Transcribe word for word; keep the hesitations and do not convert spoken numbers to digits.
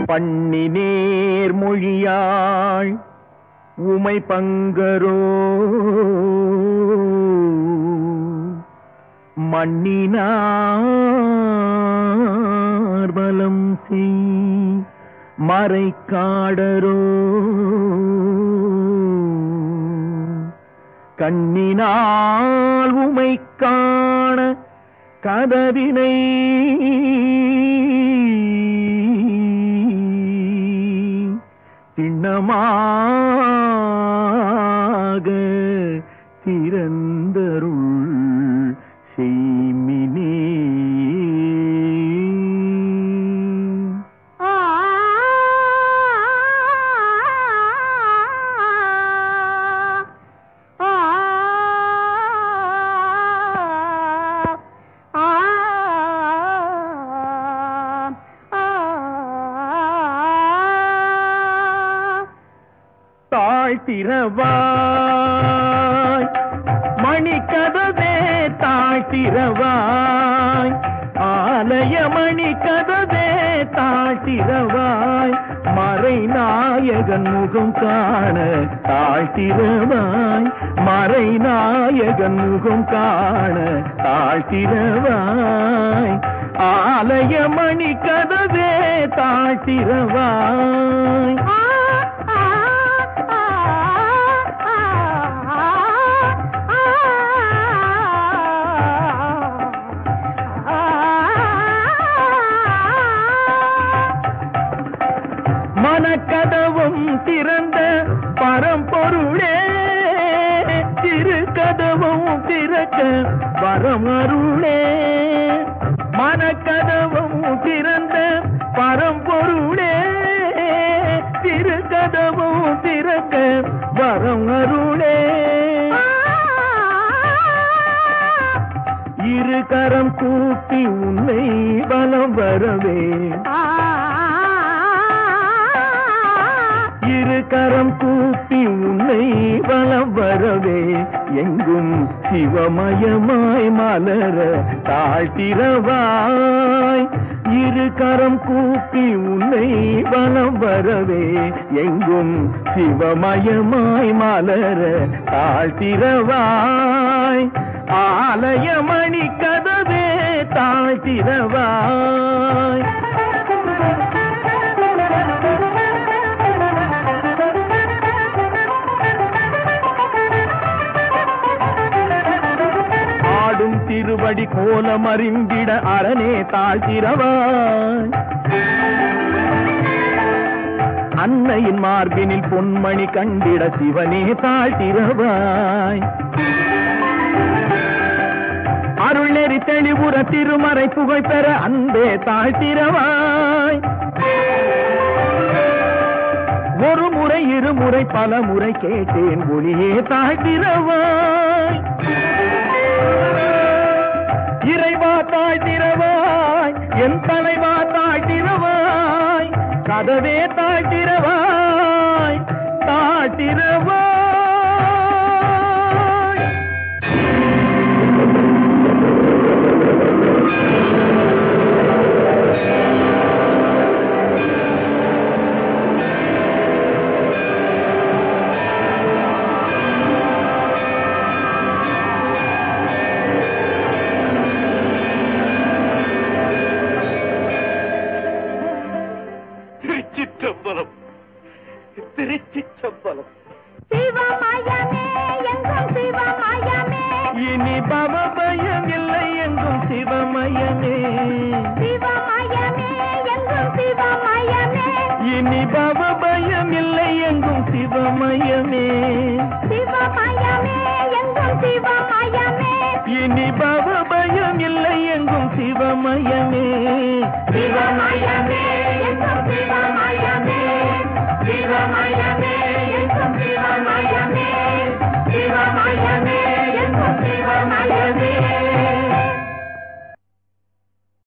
பண்ணி நேர் மொழியாள் உமை பங்கரோ மண்ணினார் பலம் செய் மறைக்காடரோ கண்ணினால் உமை காண கதவினை திண்ணமாக திறந்தருள் செய்மினே. தாழ்த்திரவாய் மணிக்கதவே தாழ்த்திரவாய் ஆலய மணிக்கதவே தாழ்த்திரவாய் மறைநாயகன் முகம் காண தாழ்த்திரவாய் மறைநாயகன் முகம் காண தாழ்த்திரவாய் ஆலய மணிக்கதவே தாழ்த்திரவாய் மனக்கதவும் திறந்த பரம்பொருளே திருக்கதவும் திறக்க வரம் அருளே மனக்கதவும் திறந்த பரம்பொருளே திருக்கதவும் திறக்க வரம் அருளே இரு கரம் கூப்பி உன்னை பலம் வரவே இரு கரம் கூப்பி உன்னை வலம் வரவே எங்கும் சிவமயமாய் மலர தாழ்த்திரவாய் இரு கரம் கூப்பி உன்னை வலம் வரவே எங்கும் சிவமயமாய் மலர தாழ்த்திரவாய் ஆலய மணி கதவே தாழ்த்திரவாய் திருவடி கோலம் அறிந்திட அரணே தாழ்த்திரவாய் அன்னையின் மார்பினில் பொன்மணி கண்டிட சிவனே தாழ்த்திரவாய் அருள் நெறி தெளிவுற திருமறை புகழ் பெற அன்பே தாழ்த்திரவாய் ஒரு முறை இருமுறை பல முறை கேட்டேன் ஒளியே தாழ்த்திரவாய் இறைவா தாழ்த்திரவாய் என் தலைவா தாழ்த்திரவாய் கதவே தாழ்த்திரவாய் தாழ்த்திரவாய் திருச்சிற்றம்பலம் திருச்சிற்றம்பலம் சிவமயமே எங்கும் சிவமயமே இனி பவபயம் இல்லை எங்கும் சிவமயமே சிவமயமே எங்கும் சிவமயமே இனி பவபயம் இல்லை எங்கும் சிவமயமே சிவமயமே எங்கும் சிவமயமே இனி பவபயம் இல்லை எங்கும் சிவமயமே சிவமயமே